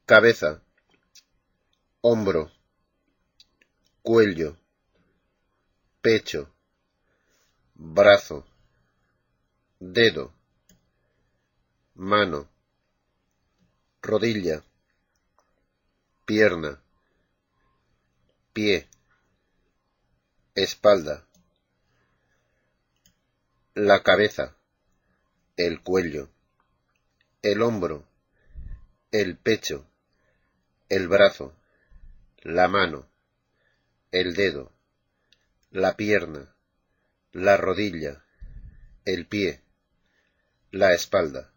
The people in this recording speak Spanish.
cabeza, hombro, cuello, pecho, brazo, dedo, mano, rodilla, pierna, pie, espalda, la cabeza, el cuello, el hombro, el pecho, el brazo, la mano, el dedo, la pierna, la rodilla, el pie, la espalda.